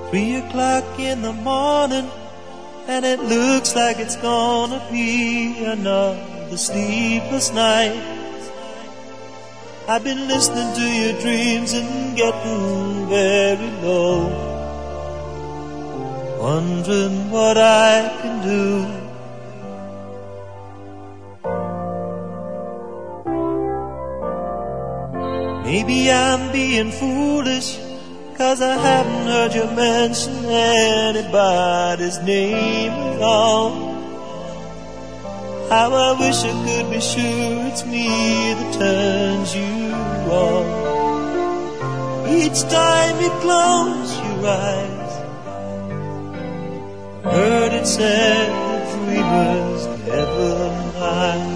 3 o'clock in the morning, and it looks like it's gonna be another sleepless night. I've been listening to your dreams and getting very low, wondering what I can do. Maybe I'm being foolish, 'cause I haven't heard you mention anybody's name at all. How I wish I could be sure it's me that turns you on. Each time you close your eyes, heard it said that dreamers never lie.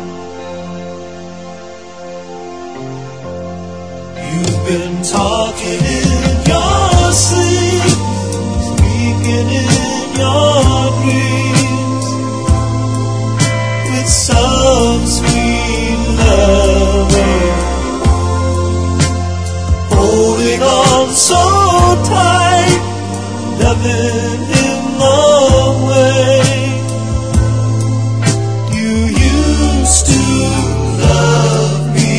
You've been talking in your sleep, speaking in your dreams, with some sweet lover, holding on so tight, loving him away. You used to love me,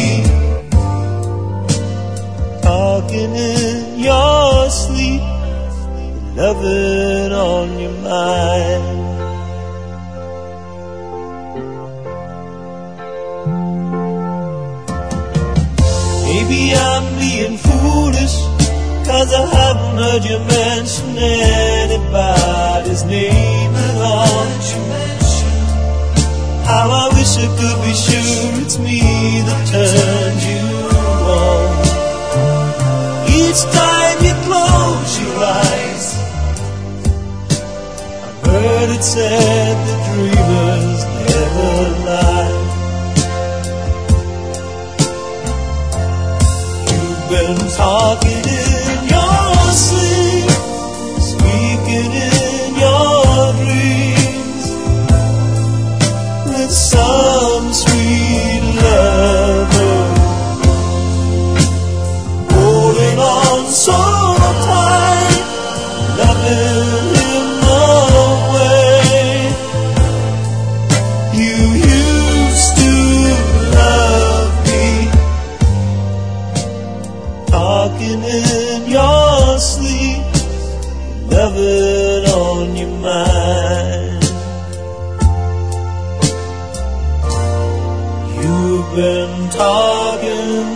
talking in your sleep, loving on your mind. Maybe I'm being foolish, 'cause I haven't heard you mention anybody's name at all. How I wish I could be sure it's me that turned you on. Each time you close your eyes, I've heard it said that dreamers never lie. You've been talking in your sleep, speaking in your dreams, with some sweet lover, holding on so tight, loving him away. You used to love me, talking in your sleep, loving on your mind. You've been talking